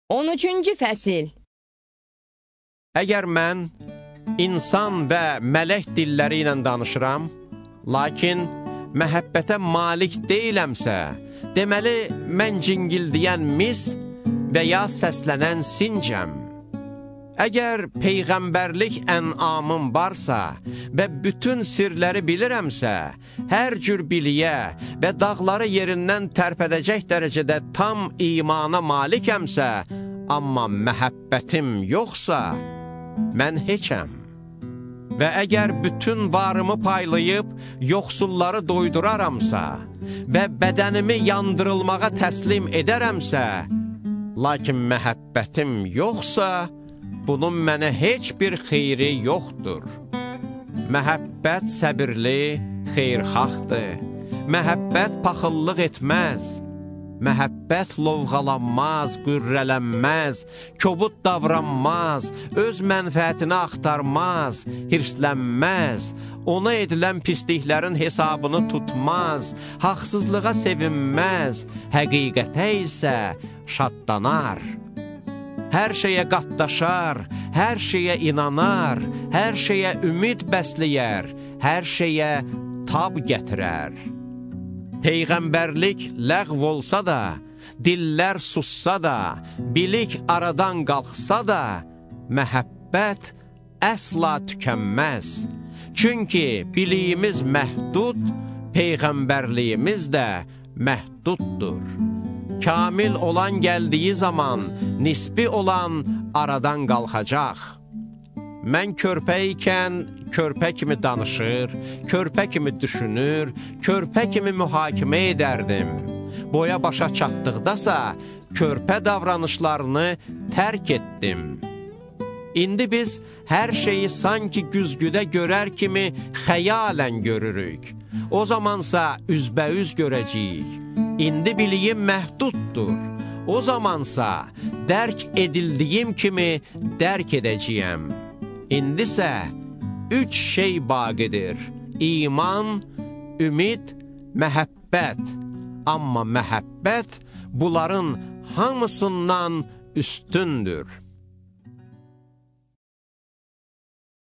13-cü fəsil. Əgər mən insan və mələk dilləri ilə danışıram, lakin məhəbbətə malik deyiləmsə, deməli, mən cingildiyən mis və ya səslənən sincəm. Əgər peyğəmbərlik ənamım varsa və bütün sirləri bilirəmsə, hər cür biliyə və dağları yerindən tərpədəcək dərəcədə tam imana malikəmsə, amma məhəbbətim yoxsa, mən heçəm. Və əgər bütün varımı paylayıb yoxsulları doyduraramsa və bədənimi yandırılmağa təslim edərəmsə, lakin məhəbbətim yoxsa, bunun mənə heç bir xeyri yoxdur. Məhəbbət səbirli, xeyrxahdır. Məhəbbət paxıllıq etməz. Məhəbbət lovğalanmaz, qürrələnməz, kobud davranmaz, öz mənfəətini axtarmaz, hirslənməz, ona edilən pisliklərin hesabını tutmaz, haqsızlığa sevinməz, həqiqətə isə şadlanar. Hər şeyə qatdaşar, hər şeyə inanar, hər şeyə ümid bəsləyər, hər şeyə tab gətirər. Peyğəmbərlik ləğv olsa da, dillər sussa da, bilik aradan qalxsa da, məhəbbət əsla tükənməz. Çünki biliyimiz məhdud, peyğəmbərliyimiz də məhduddur. Kamil olan gəldiyi zaman nisbi olan aradan qalxacaq. Mən körpə ikən körpə kimi danışır, körpə kimi düşünür, körpə kimi mühakimə edərdim. Boya başa çatdıqdasa körpə davranışlarını tərk etdim. İndi biz hər şeyi sanki güzgüdə görər kimi xəyalən görürük. O zamansa üzbəüz görəcəyik. İndi biliyim məhduddur. O zamansa dərk edildiyim kimi dərk edəcəyəm. İndisə 3 şey baqidir. İman, ümid, məhəbbət. Amma məhəbbət bunların hamısından üstündür.